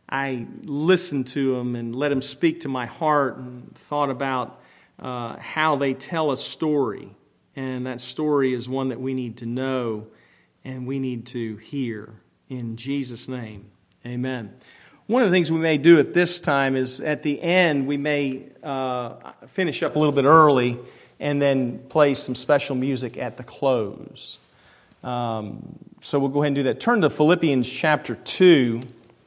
I listened to them and let them speak to my heart and thought about how they tell a story. And that story is one that we need to know and we need to hear. In Jesus' name, amen. One of the things we may do at this time is at the end we may finish up a little bit early and then play some special music at the close. So we'll go ahead and do that. Turn to Philippians chapter 2.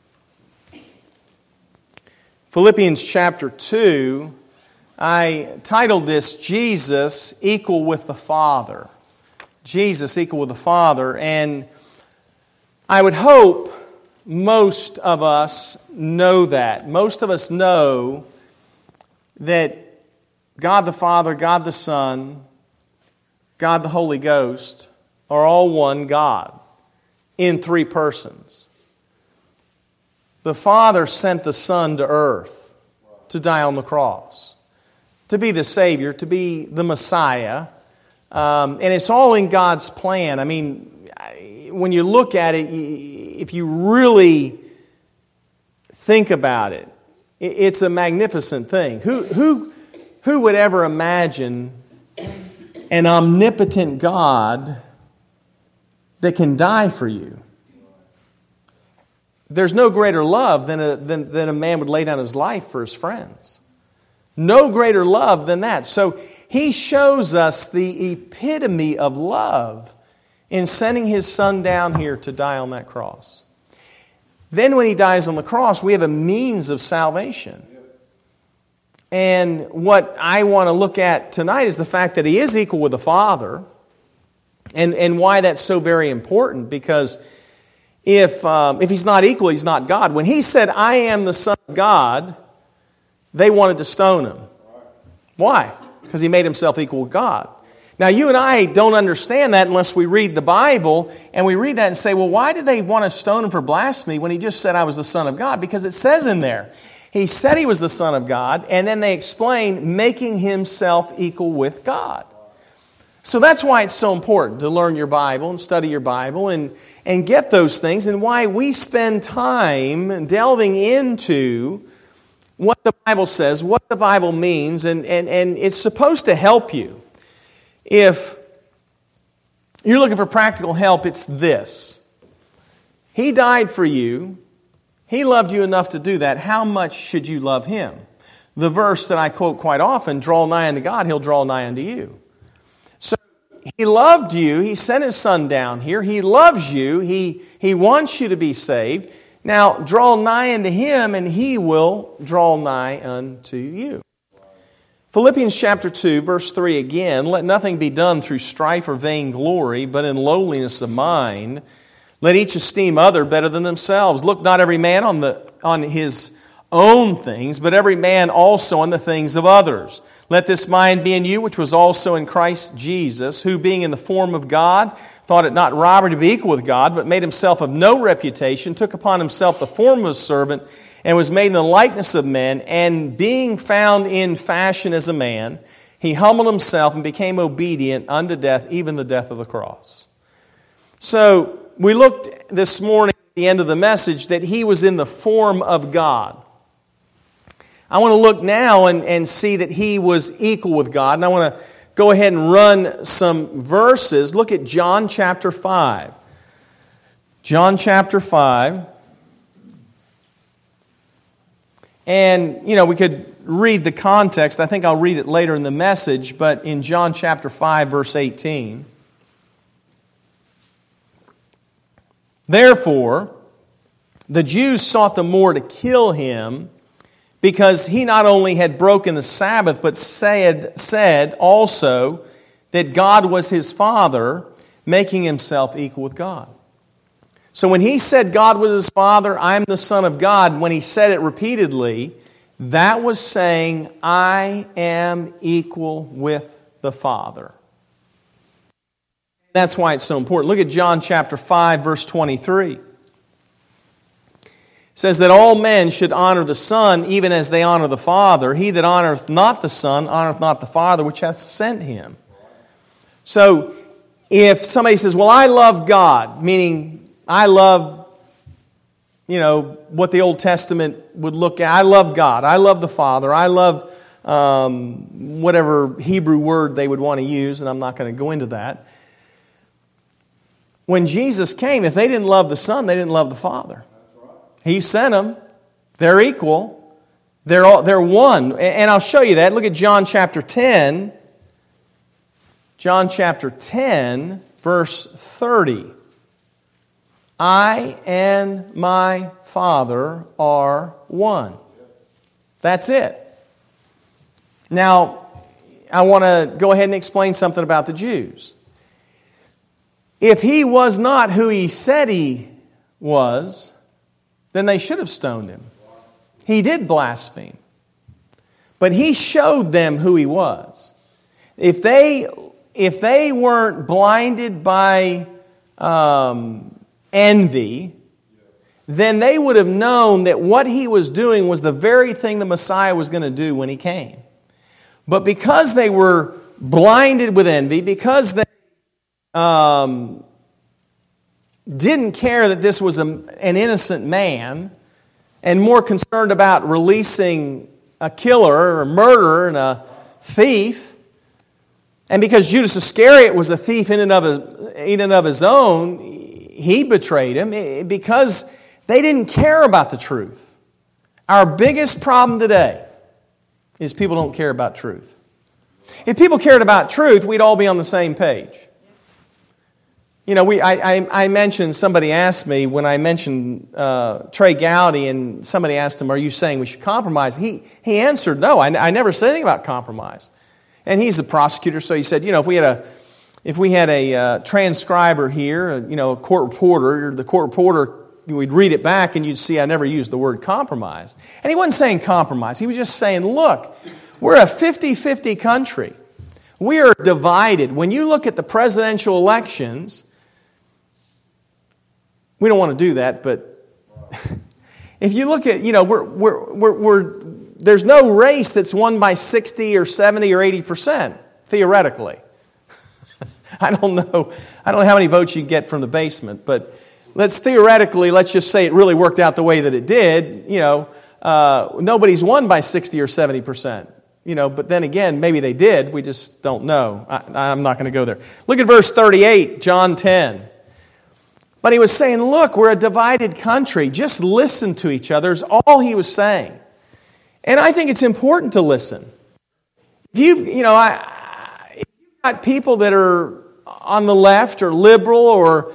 Philippians chapter 2, I titled this, Jesus Equal with the Father. Jesus equal with the Father. And I would hope most of us know that. Most of us know that God the Father, God the Son, God the Holy Ghost are all one God in three persons. The Father sent the Son to earth to die on the cross, to be the Savior, to be the Messiah. And it's all in God's plan. I mean, when you look at it, if you really think about it, it's a magnificent thing. Who would ever imagine an omnipotent God that can die for you? There's no greater love than a man would lay down his life for his friends. No greater love than that. So He shows us the epitome of love in sending His Son down here to die on that cross. Then when He dies on the cross, we have a means of salvation. And what I want to look at tonight is the fact that He is equal with the Father, and why that's so very important, because if He's not equal, He's not God. When He said, I am the Son of God, they wanted to stone Him. Why? Because He made Himself equal with God. Now, you and I don't understand that unless we read the Bible, and we read that and say, well, why did they want to stone Him for blasphemy when He just said, I was the Son of God? Because it says in there, He said He was the Son of God, and then they explain making Himself equal with God. So that's why it's so important to learn your Bible and study your Bible and get those things, and why we spend time delving into what the Bible says, what the Bible means, and it's supposed to help you. If you're looking for practical help, it's this. He died for you. He loved you enough to do that. How much should you love Him? The verse that I quote quite often, draw nigh unto God, He'll draw nigh unto you. So He loved you. He sent His Son down here. He loves you. He wants you to be saved. Now, draw nigh unto Him, and He will draw nigh unto you. Philippians chapter 2, verse 3 again, let nothing be done through strife or vainglory, but in lowliness of mind. Let each esteem other better than themselves. Look not every man on his own things, but every man also on the things of others. Let this mind be in you, which was also in Christ Jesus, who being in the form of God, thought it not robbery to be equal with God, but made Himself of no reputation, took upon Himself the form of a servant, and was made in the likeness of men, and being found in fashion as a man, He humbled Himself and became obedient unto death, even the death of the cross. So, we looked this morning at the end of the message that He was in the form of God. I want to look now and see that He was equal with God, and I want to go ahead and run some verses. Look at John chapter 5. John chapter 5. And, we could read the context. I think I'll read it later in the message, but in John chapter 5, verse 18. Therefore, the Jews sought the more to kill Him, because He not only had broken the Sabbath, but said also that God was His Father, making Himself equal with God. So when He said God was His Father, I am the Son of God, when He said it repeatedly, that was saying, I am equal with the Father. That's why it's so important. Look at John chapter 5, verse 23. It says that all men should honor the Son, even as they honor the Father. He that honoreth not the Son, honoreth not the Father, which hath sent Him. So, if somebody says, well, I love God, meaning I love, what the Old Testament would look at. I love God. I love the Father. I love whatever Hebrew word they would want to use, and I'm not going to go into that. When Jesus came, if they didn't love the Son, they didn't love the Father. He sent them. They're equal. They're one. And I'll show you that. Look at John chapter 10. John chapter 10, verse 30. I and my Father are one. That's it. Now, I want to go ahead and explain something about the Jews. If he was not who he said he was, then they should have stoned him. He did blaspheme. But he showed them who he was. If they weren't blinded by envy, then they would have known that what he was doing was the very thing the Messiah was going to do when he came. But because they were blinded with envy, because they didn't care that this was an innocent man, and more concerned about releasing a killer or a murderer and a thief, and because Judas Iscariot was a thief in and of his own, he betrayed him because they didn't care about the truth. Our biggest problem today is people don't care about truth. If people cared about truth, we'd all be on the same page. I mentioned, somebody asked me when I mentioned Trey Gowdy, and somebody asked him, are you saying we should compromise? He answered, no, I never said anything about compromise. And he's a prosecutor, so he said, if we had a transcriber here, a court reporter, the court reporter, we'd read it back and you'd see I never used the word compromise. And he wasn't saying compromise. He was just saying, look, we're a 50-50 country. We are divided. When you look at the presidential elections, we don't want to do that, but if you look at, there's no race that's won by 60 or 70 or 80%, theoretically. I don't know how many votes you get from the basement, but let's just say it really worked out the way that it did. Nobody's won by 60 or 70%. But then again, maybe they did. We just don't know. I'm not going to go there. Look at verse 38, John 10. But he was saying, look, we're a divided country. Just listen to each other is all he was saying. And I think it's important to listen. If you've got people that are on the left or liberal or,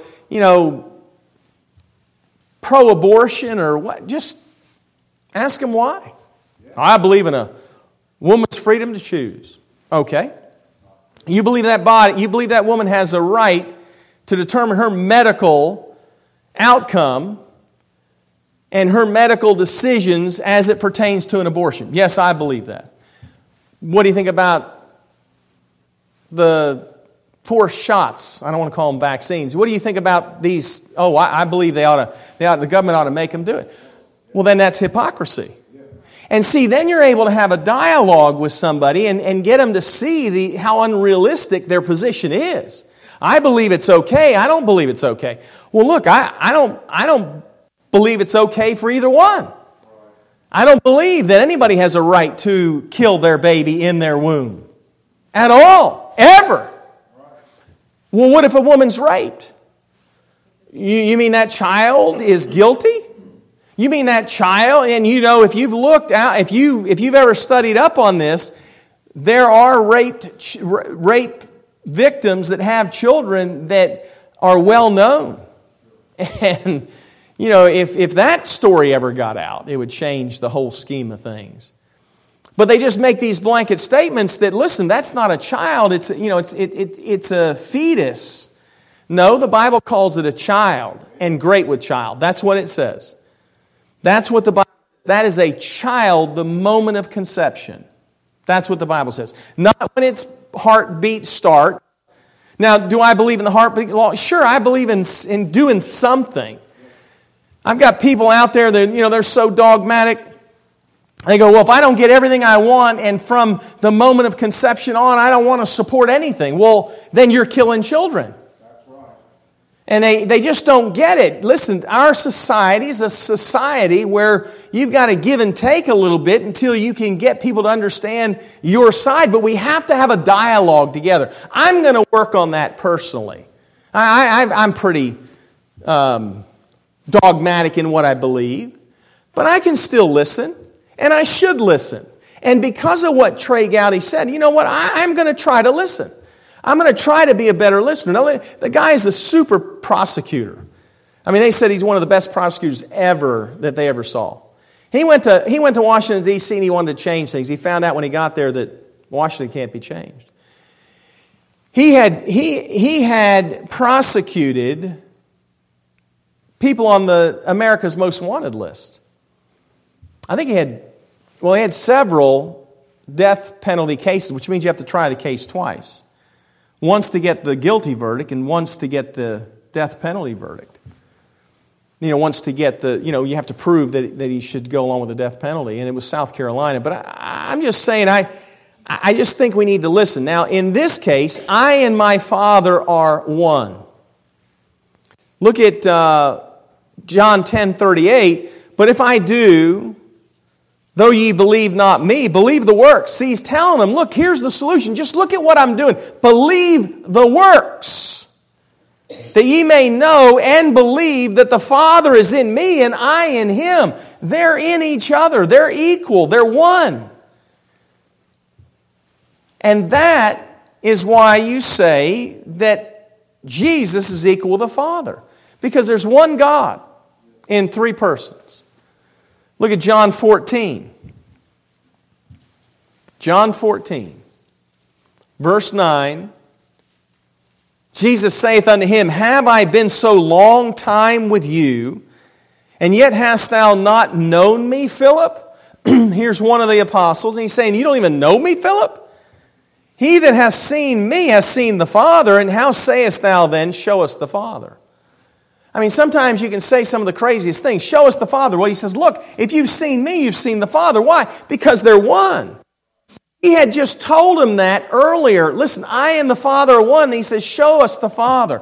pro-abortion or what, just ask them why. I believe in a woman's freedom to choose. Okay. You believe that woman has a right to determine her medical outcome and her medical decisions as it pertains to an abortion. Yes, I believe that. What do you think about the forced shots? I don't want to call them vaccines. What do you think about these? Oh, I believe the government ought to make them do it. Well, then that's hypocrisy. And see, then you're able to have a dialogue with somebody and get them to see how unrealistic their position is. I believe it's okay. I don't believe it's okay. Well, look, I don't believe it's okay for either one. I don't believe that anybody has a right to kill their baby in their womb. At all. Ever. Well, what if a woman's raped? You mean that child is guilty? You mean that child, and if you've looked out, if you've ever studied up on this, there are rape victims that have children that are well known. And, if that story ever got out, it would change the whole scheme of things. But they just make these blanket statements that, listen, that's not a child, it's a fetus. No, the Bible calls it a child, and great with child. That's what it says. That is a child, the moment of conception. That's what the Bible says. Not when its heartbeats start. Now, do I believe in the heartbeat law? Sure, I believe in doing something. I've got people out there that, they're so dogmatic. They go, well, if I don't get everything I want, and from the moment of conception on, I don't want to support anything. Well, then you're killing children. And they just don't get it. Listen, our society is a society where you've got to give and take a little bit until you can get people to understand your side. But we have to have a dialogue together. I'm going to work on that personally. I'm pretty dogmatic in what I believe. But I can still listen, and I should listen. And because of what Trey Gowdy said, you know what? I'm going to try to listen. I'm going to try to be a better listener. Now, the guy is a super prosecutor. I mean, they said he's one of the best prosecutors ever that they ever saw. He went to Washington, D.C., and he wanted to change things. He found out when he got there that Washington can't be changed. He had prosecuted people on the America's Most Wanted list. I think he had several death penalty cases, which means you have to try the case twice. Once to get the guilty verdict and once to get the death penalty verdict. Once to get you have to prove that he should go along with the death penalty. And it was South Carolina. But I'm just saying, I just think we need to listen. Now, in this case, I and my Father are one. Look at John 10:38. But if I do, though ye believe not me, believe the works. See, he's telling them, look, here's the solution. Just look at what I'm doing. Believe the works, that ye may know and believe that the Father is in me and I in Him. They're in each other. They're equal. They're one. And that is why you say that Jesus is equal to the Father. Because there's one God in three persons. Look at John 14. John 14, verse 9. Jesus saith unto him, Have I been so long time with you, and yet hast thou not known me, Philip? Here's one of the apostles, and he's saying, You don't even know me, Philip? He that hath seen me hath seen the Father, and how sayest thou then, Show us the Father? I mean, sometimes you can say some of the craziest things. Show us the Father. Well, he says, look, if you've seen me, you've seen the Father. Why? Because they're one. He had just told him that earlier. Listen, I and the Father are one. And he says, show us the Father.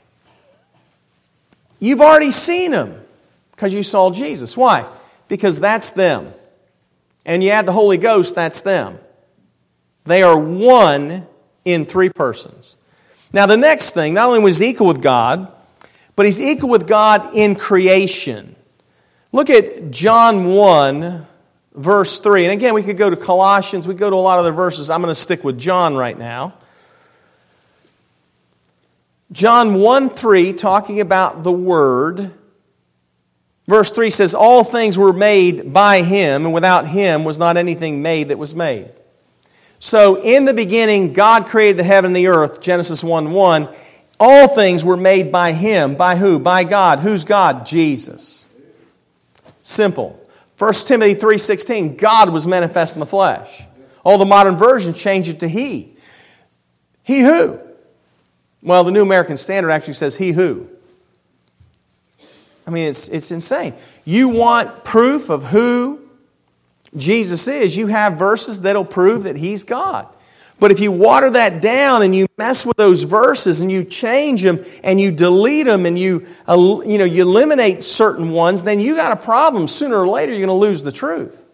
You've already seen Him because you saw Jesus. Why? Because that's them. And you add the Holy Ghost, that's them. They are one in three persons. Now, the next thing, not only was He equal with God, but He's equal with God in creation. Look at John 1, verse 3. And again, we could go to Colossians. We could go to a lot of other verses. I'm going to stick with John right now. John 1:3, talking about the Word. Verse 3 says, All things were made by Him, and without Him was not anything made that was made. So, in the beginning, God created the heaven and the earth, Genesis 1:1. All things were made by Him. By who? By God. Who's God? Jesus. Simple. 1 Timothy 3:16, God was manifest in the flesh. All the modern versions change it to He. He who? Well, the New American Standard actually says He who. I mean, it's insane. You want proof of who Jesus is, you have verses that'll prove that He's God. But if you water that down and you mess with those verses and you change them and you delete them and you eliminate certain ones, then you got a problem. Sooner or later, you're going to lose the truth.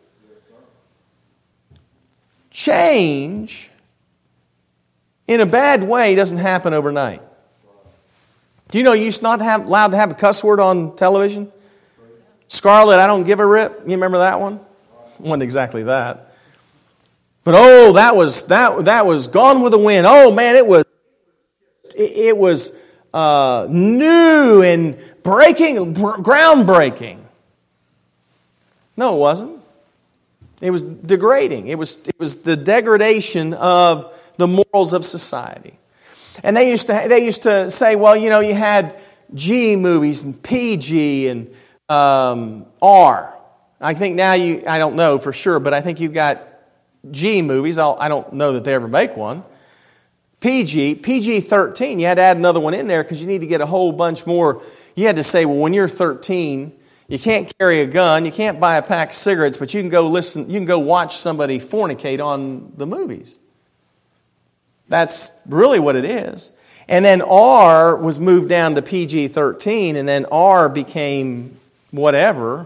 Change in a bad way doesn't happen overnight. Do you know you're not allowed to have a cuss word on television? Scarlet, I don't give a rip. You remember that one? It wasn't exactly that. But that was Gone with the Wind. Oh man, it was new and groundbreaking. No, it wasn't. It was degrading. It was the degradation of the morals of society. And they used to say, well, you had G movies and PG and R. I think now I don't know for sure, but I think you've got G movies. I don't know that they ever make one. PG-13. You had to add another one in there because you need to get a whole bunch more. You had to say, well, when you're 13, you can't carry a gun, you can't buy a pack of cigarettes, but you can go watch somebody fornicate on the movies. That's really what it is. And then R was moved down to PG-13, and then R became whatever,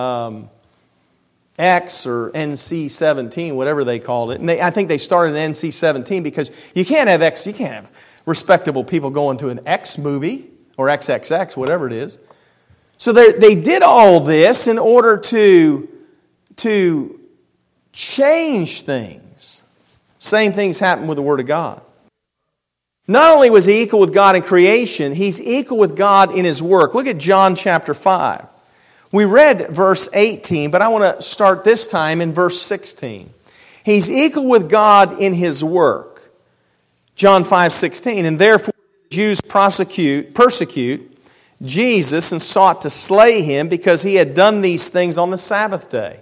X or NC-17, whatever they called it. And I think they started an NC-17 because you can't have respectable people going to an X movie or XXX, whatever it is. So they did all this in order to change things. Same things happened with the Word of God. Not only was He equal with God in creation, He's equal with God in His work. Look at John chapter 5. We read verse 18, but I want to start this time in verse 16. He's equal with God in His work. John 5:16, and therefore the Jews persecute Jesus and sought to slay Him because He had done these things on the Sabbath day.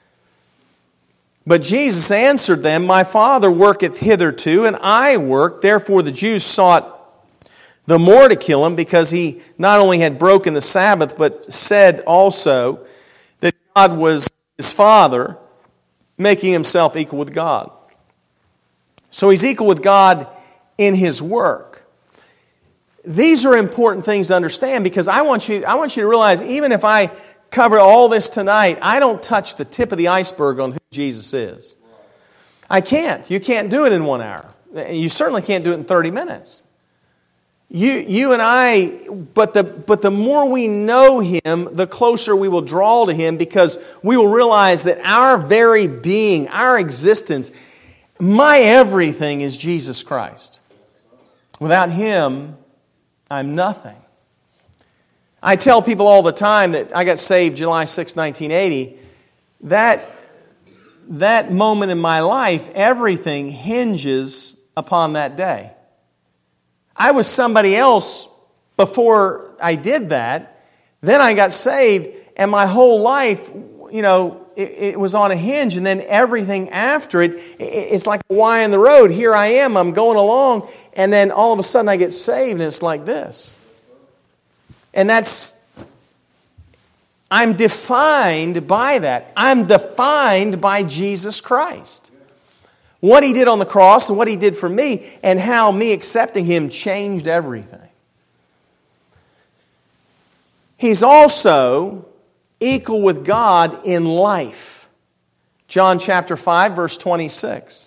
But Jesus answered them, My Father worketh hitherto, and I work. Therefore the Jews sought the more to kill Him, because He not only had broken the Sabbath, but said also that God was His Father, making Himself equal with God. So He's equal with God in His work. These are important things to understand, because I want you to realize, even if I cover all this tonight, I don't touch the tip of the iceberg on who Jesus is. I can't. You can't do it in 1 hour. You certainly can't do it in 30 minutes. You and I, but the more we know Him, the closer we will draw to Him, because we will realize that our very being, our existence, my everything is Jesus Christ. Without Him, I'm nothing. I tell people all the time that I got saved July 6, 1980. That moment in my life, everything hinges upon that day. I was somebody else before I did that. Then I got saved, and my whole life, it was on a hinge. And then everything after it, it's like a Y in the road. Here I am, I'm going along, and then all of a sudden I get saved, and it's like this. And I'm defined by that. I'm defined by Jesus Christ. What He did on the cross and what He did for me, and how me accepting Him changed everything. He's also equal with God in life. John chapter 5, verse 26.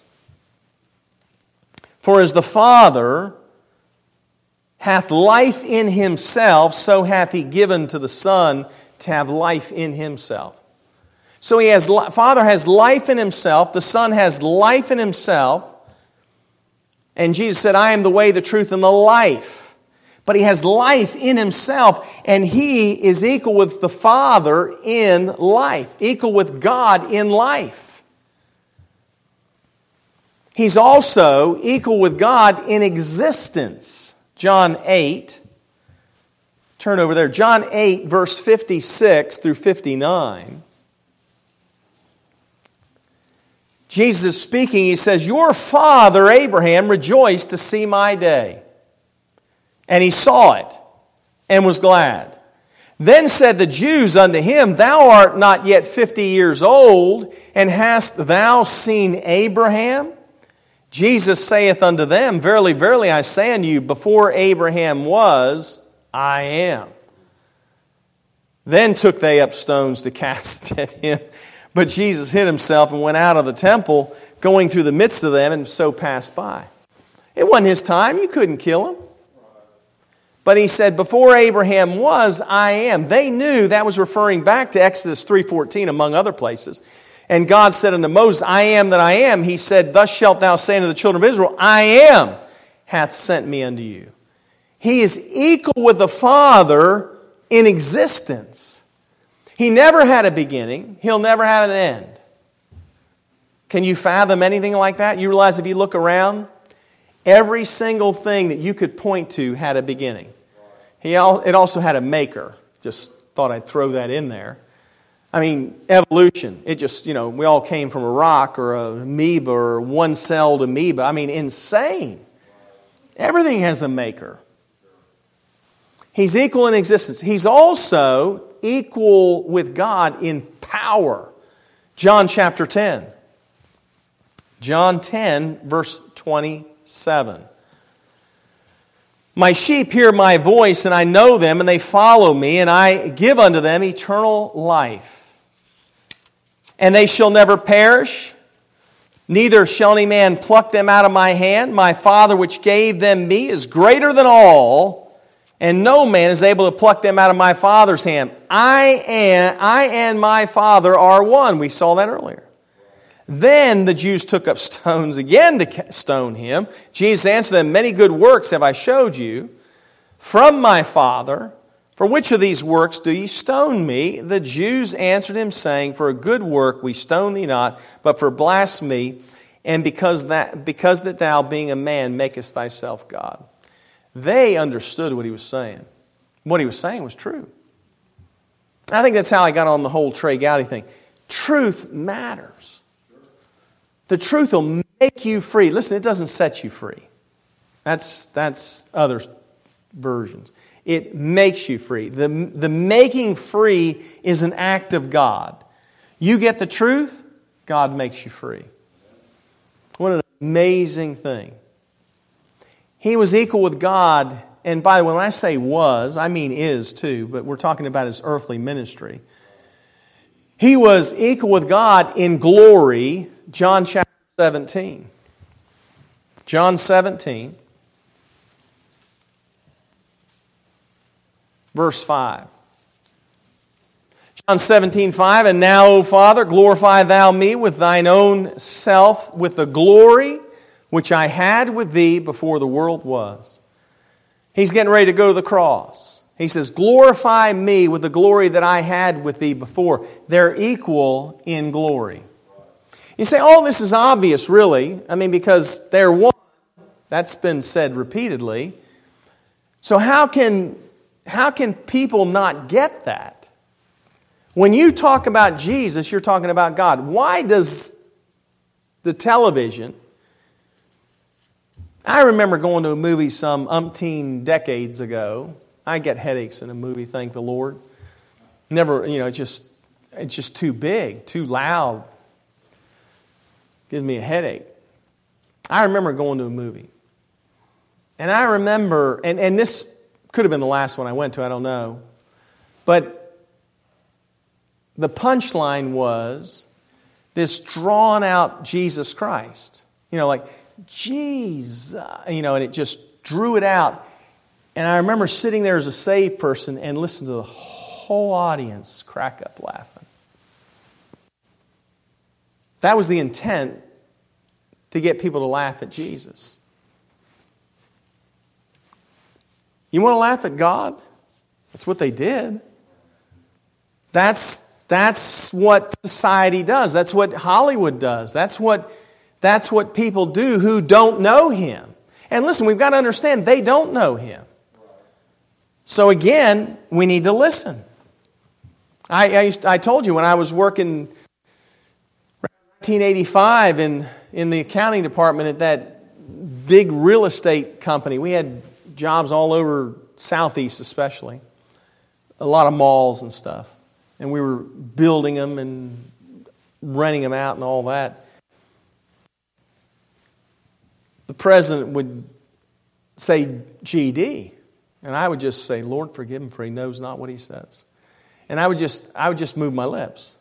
For as the Father hath life in Himself, so hath He given to the Son to have life in Himself. So Father has life in Himself, the Son has life in Himself, and Jesus said, I am the way, the truth, and the life. But He has life in Himself, and He is equal with the Father in life, equal with God in life. He's also equal with God in existence. John 8, turn over there, John 8, verse 56 through 59. Jesus is speaking, He says, Your father Abraham rejoiced to see my day. And he saw it, and was glad. Then said the Jews unto Him, Thou art not yet 50 years old, and hast thou seen Abraham? Jesus saith unto them, Verily, verily, I say unto you, before Abraham was, I am. Then took they up stones to cast at Him. But Jesus hid Himself and went out of the temple, going through the midst of them, and so passed by. It wasn't His time. You couldn't kill Him. But He said, before Abraham was, I am. They knew that was referring back to Exodus 3:14, among other places. And God said unto Moses, I am that I am. He said, Thus shalt thou say unto the children of Israel, I am hath sent me unto you. He is equal with the Father in existence. He never had a beginning. He'll never have an end. Can you fathom anything like that? You realize if you look around, every single thing that you could point to had a beginning. It also had a maker. Just thought I'd throw that in there. I mean, evolution. It just, we all came from a rock or an amoeba or one-celled amoeba. I mean, insane. Everything has a maker. He's equal in existence. He's also equal with God in power. John chapter 10. John 10, verse 27. My sheep hear my voice, and I know them, and they follow me, and I give unto them eternal life. And they shall never perish, neither shall any man pluck them out of my hand. My Father which gave them me is greater than all, and no man is able to pluck them out of my Father's hand. I and my Father are one. We saw that earlier. Then the Jews took up stones again to stone him. Jesus answered them, Many good works have I showed you from my Father. For which of these works do ye stone me? The Jews answered him, saying, For a good work we stone thee not, but for blasphemy, and because that thou, being a man, makest thyself God. They understood what he was saying. What he was saying was true. I think that's how I got on the whole Trey Gowdy thing. Truth matters. The truth will make you free. Listen, it doesn't set you free. That's other versions. It makes you free. The making free is an act of God. You get the truth, God makes you free. What an amazing thing. He was equal with God, and by the way, when I say was, I mean is too, but we're talking about his earthly ministry. He was equal with God in glory. John chapter 17. John 17, verse 5. John 17:5, And now, O Father, glorify thou me with thine own self, with the glory which I had with thee before the world was. He's getting ready to go to the cross. He says, glorify me with the glory that I had with thee before. They're equal in glory. You say, oh, this is obvious, really. I mean, because they're one. That's been said repeatedly. So how can people not get that? When you talk about Jesus, you're talking about God. Why does the television... I remember going to a movie some umpteen decades ago. I get headaches in a movie, thank the Lord. Never, it's just too big, too loud. Gives me a headache. I remember going to a movie. And I remember, and this could have been the last one I went to, I don't know. But the punchline was this drawn out Jesus Christ. Like, Jesus, and it just drew it out. And I remember sitting there as a saved person and listening to the whole audience crack up laughing. That was the intent, to get people to laugh at Jesus. You want to laugh at God? That's what they did. That's what society does. That's what Hollywood does. That's what people do who don't know Him. And listen, we've got to understand, they don't know Him. So again, we need to listen. I told you when I was working 1985 in the accounting department at that big real estate company. We had jobs all over Southeast especially. A lot of malls and stuff. And we were building them and renting them out and all that. The president would say GD. And I would just say, Lord, forgive him, for he knows not what he says. And I would just move my lips.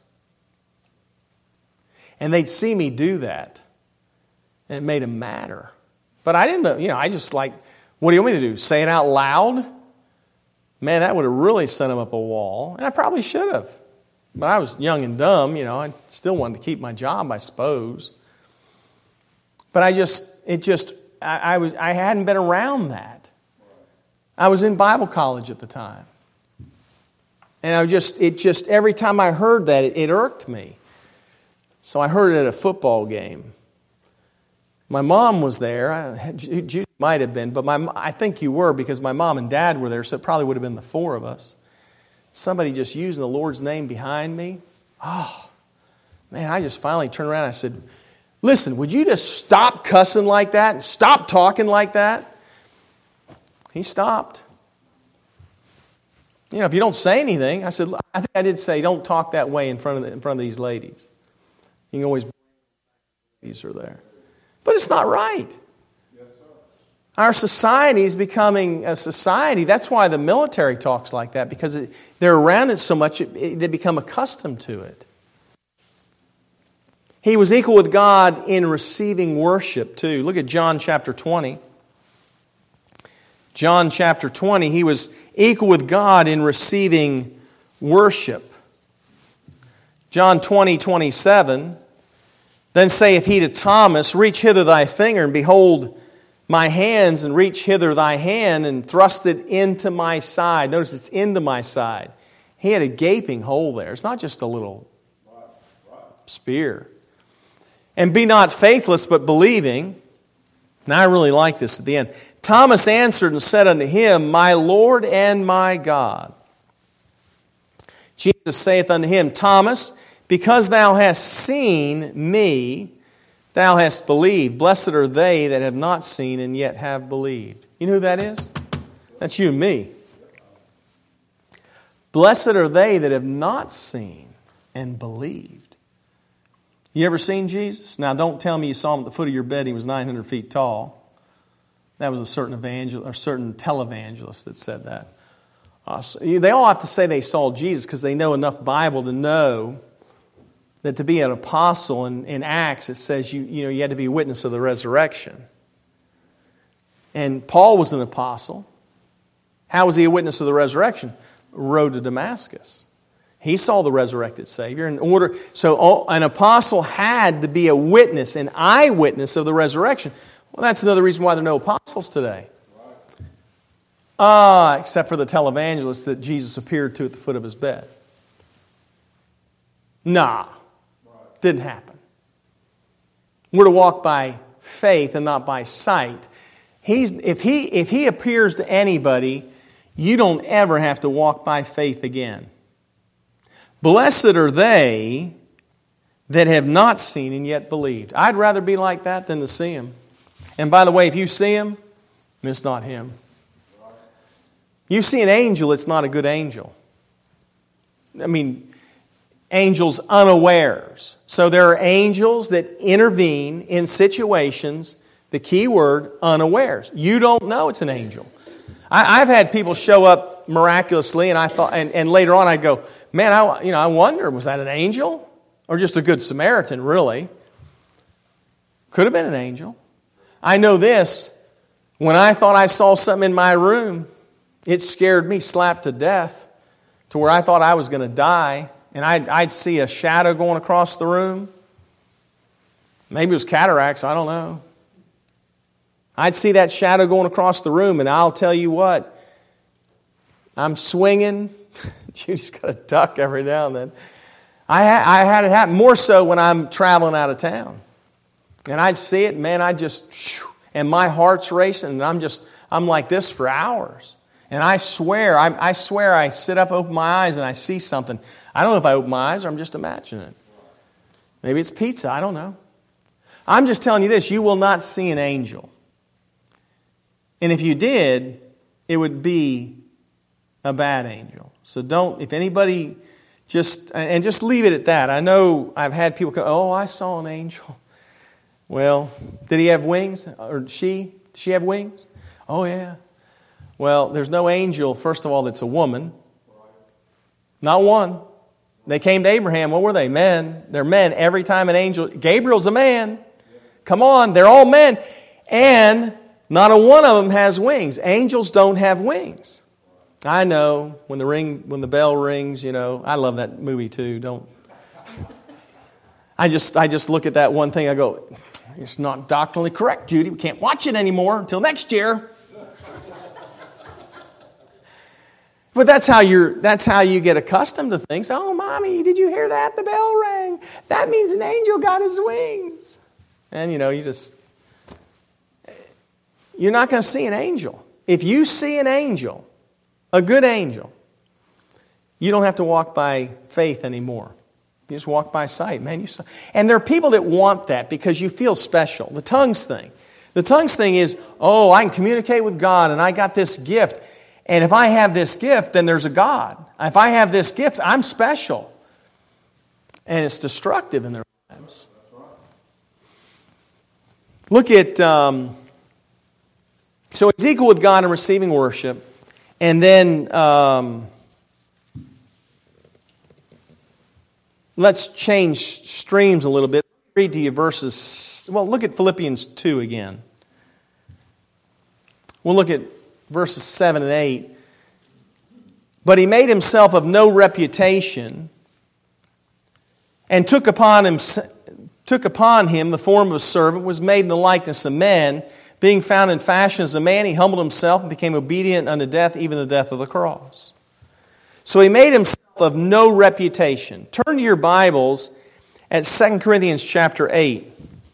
And they'd see me do that. And it made them madder. But I didn't know, I just what do you want me to do? Say it out loud? Man, that would have really sent them up a wall. And I probably should have. But I was young and dumb, I still wanted to keep my job, I suppose. But I hadn't been around that. I was in Bible college at the time. And every time I heard that, it irked me. So I heard it at a football game. My mom was there. Judy might have been, but I think you were, because my mom and dad were there, so it probably would have been the four of us. Somebody just using the Lord's name behind me. Oh, man, I just finally turned around and I said, listen, would you just stop cussing like that and stop talking like that? He stopped. If you don't say anything, I think I did say, don't talk that way in front of these ladies. You can always blame these are there. But it's not right. Yes, sir. Our society is becoming a society. That's why the military talks like that, because they're around it so much, they become accustomed to it. He was equal with God in receiving worship too. Look at John chapter 20. John chapter 20, he was equal with God in receiving worship. John 20:27, then saith he to Thomas, reach hither thy finger, and behold my hands, and reach hither thy hand, and thrust it into my side. Notice it's into my side. He had a gaping hole there. It's not just a little spear. And be not faithless, but believing. Now I really like this at the end. Thomas answered and said unto him, my Lord and my God. Jesus saith unto him, Thomas, because thou hast seen me, thou hast believed. Blessed are they that have not seen and yet have believed. You know who that is? That's you and me. Blessed are they that have not seen and believed. You ever seen Jesus? Now don't tell me you saw him at the foot of your bed and he was 900 feet tall. That was a certain evangelist, or certain televangelist that said that. They all have to say they saw Jesus because they know enough Bible to know that to be an apostle in Acts, it says you had to be a witness of the resurrection. And Paul was an apostle. How was he a witness of the resurrection? Road to Damascus. He saw the resurrected Savior. So an apostle had to be a witness, an eyewitness of the resurrection. Well, that's another reason why there are no apostles today. Except for the televangelist that Jesus appeared to at the foot of his bed. Nah. Didn't happen. We're to walk by faith and not by sight. If he appears to anybody, you don't ever have to walk by faith again. Blessed are they that have not seen and yet believed. I'd rather be like that than to see him. And by the way, if you see him, it's not him. You see an angel, it's not a good angel. I mean, angels unawares. So there are angels that intervene in situations, the key word, unawares. You don't know it's an angel. I've had people show up miraculously, and I thought, and later on I'd go, man, I wonder, was that an angel? Or just a good Samaritan, really? Could have been an angel. I know this, when I thought I saw something in my room, it scared me slap to death to where I thought I was going to die. And I'd see a shadow going across the room. Maybe it was cataracts, I don't know. I'd see that shadow going across the room, and I'll tell you what, I'm swinging. Judy's got to duck every now and then. I had it happen more so when I'm traveling out of town. And I'd see it, man, and my heart's racing, and I'm like this for hours. And I swear I sit up, open my eyes, and I see something. I don't know if I open my eyes or I'm just imagining it. Maybe it's pizza, I don't know. I'm just telling you this, you will not see an angel. And if you did, it would be a bad angel. So if anybody, just leave it at that. I know I've had people go, I saw an angel. Well, did he have wings? Or she? Did she have wings? Oh, yeah. Well, there's no angel, first of all, that's a woman. Not one. They came to Abraham. What were they? Men. They're men. Every time an angel... Gabriel's a man. Come on, they're all men. And not a one of them has wings. Angels don't have wings. I know, when the bell rings, I love that movie too. I just look at that one thing, I go, it's not doctrinally correct, Judy. We can't watch it anymore until next year. But that's how you get accustomed to things. Oh, Mommy, did you hear that? The bell rang. That means an angel got his wings. And you're not going to see an angel. If you see an angel, a good angel, you don't have to walk by faith anymore. You just walk by sight, man. And there are people that want that because you feel special. The tongues thing. The tongues thing is, I can communicate with God and I got this gift. And if I have this gift, then there's a God. If I have this gift, I'm special. And it's destructive in their lives. Look at So he's equal with God in receiving worship. And then let's change streams a little bit. Read to you verses. Well, look at Philippians 2 again. We'll look at verses 7 and 8. But he made himself of no reputation and took upon him the form of a servant, was made in the likeness of men. Being found in fashion as a man, he humbled himself and became obedient unto death, even the death of the cross. So he made himself of no reputation. Turn to your Bibles at 2 Corinthians chapter 8.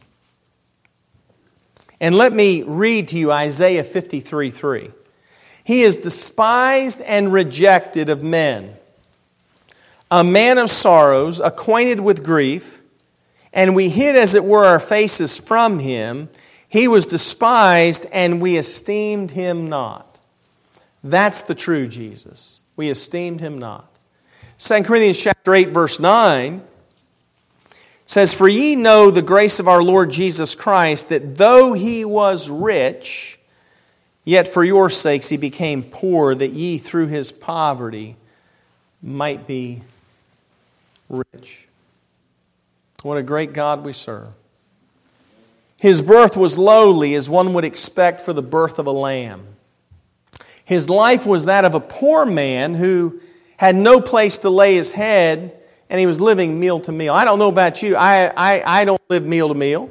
And let me read to you Isaiah 53:3. He is despised and rejected of men, a man of sorrows, acquainted with grief, and we hid as it were our faces from him. He was despised and we esteemed him not. That's the true Jesus. We esteemed him not. 2 Corinthians chapter 8 verse 9 says, For ye know the grace of our Lord Jesus Christ, that though he was rich, yet for your sakes he became poor, that ye through his poverty might be rich. What a great God we serve. His birth was lowly, as one would expect for the birth of a lamb. His life was that of a poor man who had no place to lay his head, and he was living meal to meal. I don't know about you. I don't live meal to meal.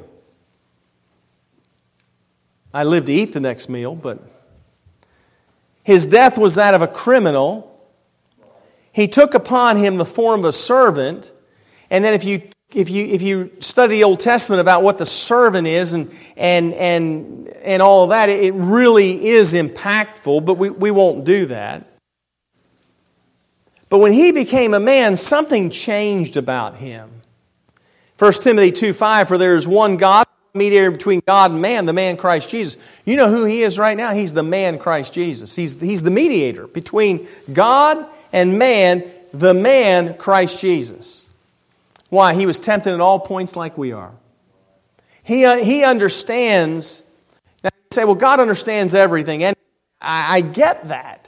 I live to eat the next meal, but his death was that of a criminal. He took upon him the form of a servant, and then if you study the Old Testament about what the servant is and all of that, it really is impactful, but we won't do that. But when he became a man, something changed about him. 1 Timothy 2:5, For there is one God, mediator between God and man, the man Christ Jesus. You know who he is right now? He's the man Christ Jesus. He's the mediator between God and man, the man Christ Jesus. Why? He was tempted at all points like we are. He understands. Now you say, well, God understands everything, and I get that.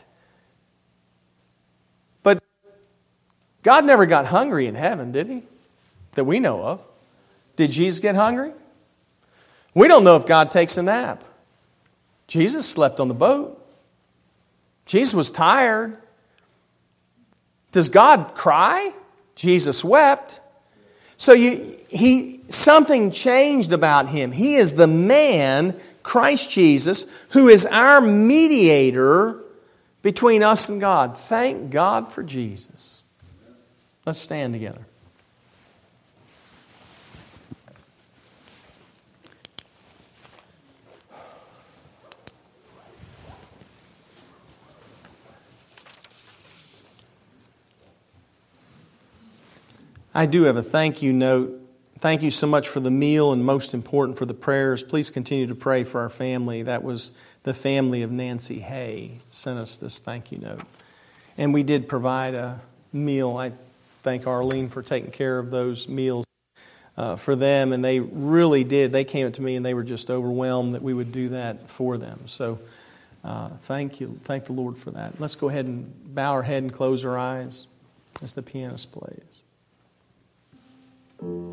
But God never got hungry in heaven, did He? That we know of. Did Jesus get hungry? We don't know if God takes a nap. Jesus slept on the boat. Jesus was tired. Does God cry? Jesus wept. So something changed about Him. He is the man, Christ Jesus, who is our mediator between us and God. Thank God for Jesus. Let's stand together. I do have a thank you note. Thank you so much for the meal, and most important for the prayers. Please continue to pray for our family. That was the family of Nancy Hay sent us this thank you note. And we did provide a meal. I thank Arlene for taking care of those meals for them, and they really did. They came up to me and they were just overwhelmed that we would do that for them. So thank you. Thank the Lord for that. Let's go ahead and bow our head and close our eyes as the pianist plays.